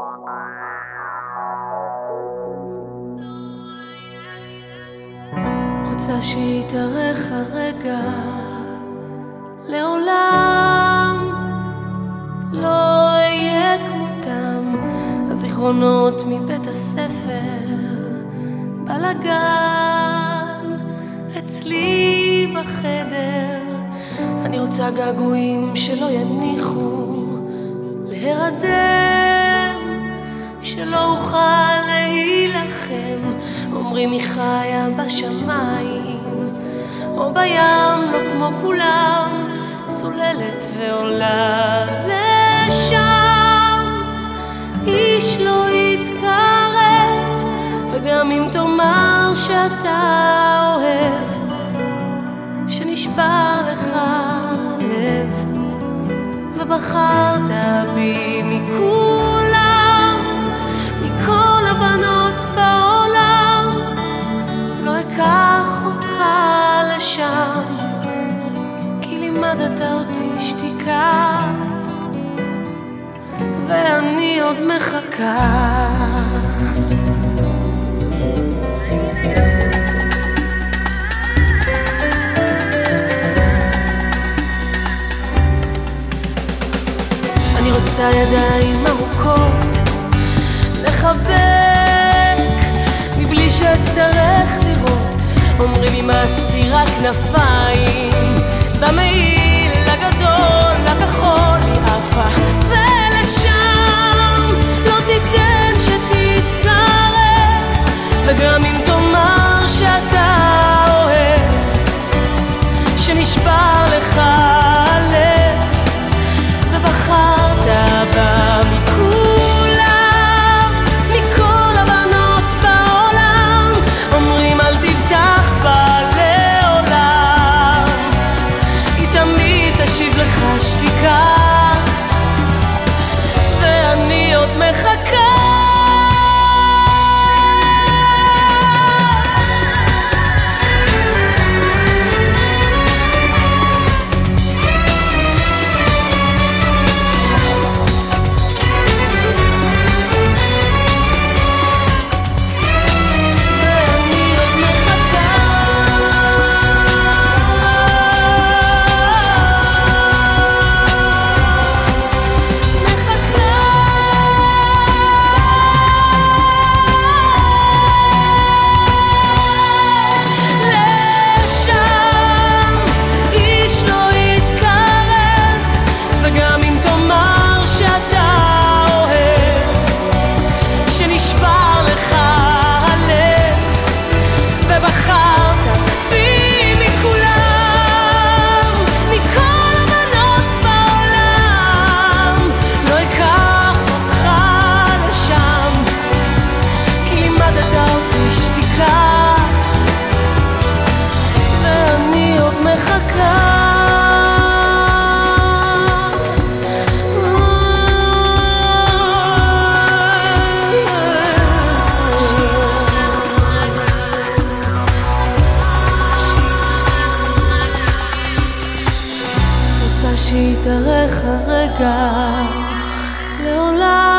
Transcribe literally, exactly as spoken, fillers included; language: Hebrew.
רוצה שיתארך הרגע, לעולם לא אהיה כמותם הזיכרונות מבית הספר, בלגן אצלי בחדר. אני רוצה געגועים שלא יניחו להירדם, שלא אוכל להילחם. אומרים היא חיה בשמיים או בים, לא כמו כולם, צוללת ועולה לשם. איש לא יתקרב, וגם אם תאמר שאתה אוהב, שנשבר לך לב ובחרת בי מכולם, מכל הבנות בעולם, לא אקח אותך לשם, כי לימדת אותי שתיקה ואני עוד מחכה. אני רוצה ידיים ארוכות לחבק מבלי שאצטרך לראות. אומרים לי מה סתירה כנפיים במעיל הגדול הכחול היא עפה, ולשם לא תיתן שתתקרב, וגם אם תאמר שאתה אוהב, שנשבר לך הלב ובחרת בה מכולם, מכל הבנות בעולם. אומרים אל תבטח בה לעולם, היא תמיד תשיב לך שתיקה ואני עוד מחכה. שיתארך הרגע, לעולם